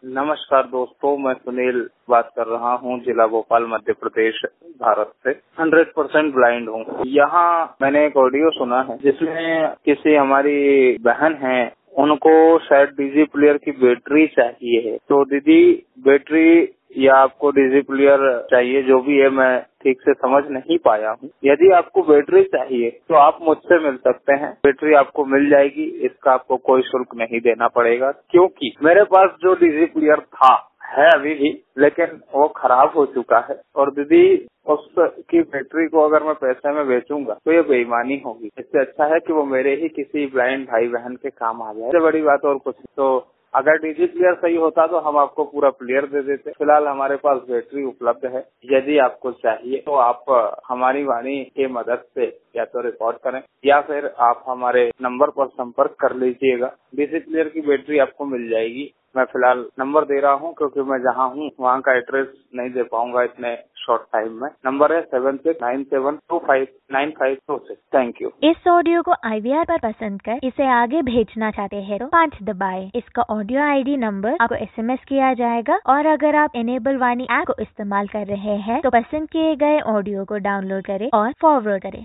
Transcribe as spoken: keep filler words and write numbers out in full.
नमस्कार दोस्तों, मैं सुनील बात कर रहा हूँ, जिला भोपाल, मध्य प्रदेश, भारत से। हंड्रेड परसेंट ब्लाइंड हूँ। यहाँ मैंने एक ऑडियो सुना है जिसमें किसी हमारी बहन है, उनको शायद डीजी प्लेयर की बैटरी चाहिए है। तो दीदी, बैटरी या आपको डीजी प्लेयर चाहिए, जो भी है, मैं ठीक से समझ नहीं पाया हूँ। यदि आपको बैटरी चाहिए तो आप मुझसे मिल सकते हैं, बैटरी आपको मिल जाएगी। इसका आपको कोई शुल्क नहीं देना पड़ेगा, क्योंकि मेरे पास जो डीजी प्लेयर था है अभी भी, लेकिन वो खराब हो चुका है। और दीदी, उसकी बैटरी को अगर मैं पैसे में बेचूंगा तो ये बेईमानी होगी। इससे अच्छा है कि वो मेरे ही किसी ब्लाइंड भाई बहन के काम आ जाए। इससे बड़ी बात और कुछ। तो अगर डीजी प्लेयर सही होता तो हम आपको पूरा प्लेयर दे देते। फिलहाल हमारे पास बैटरी उपलब्ध है। यदि आपको चाहिए तो आप हमारी वाणी की मदद से या तो रिकॉर्ड करें या फिर आप हमारे नंबर पर संपर्क कर लीजिएगा। डीजी प्लेयर की बैटरी आपको मिल जाएगी। मैं फिलहाल नंबर दे रहा हूँ, क्योंकि मैं जहाँ हूँ वहाँ का एड्रेस नहीं दे पाऊंगा इतने शॉर्ट टाइम में। नंबर है seven six nine seven two five nine five two six. Thank you. इस ऑडियो को आईवीआर पर पसंद कर इसे आगे भेजना चाहते हैं तो पाँच दबाएं। इसका ऑडियो आईडी नंबर आपको एसएमएस किया जाएगा। और अगर आप एनेबल वाणी ऐप को इस्तेमाल कर रहे हैं तो पसंद किए गए ऑडियो को डाउनलोड करें और फॉरवर्ड करें।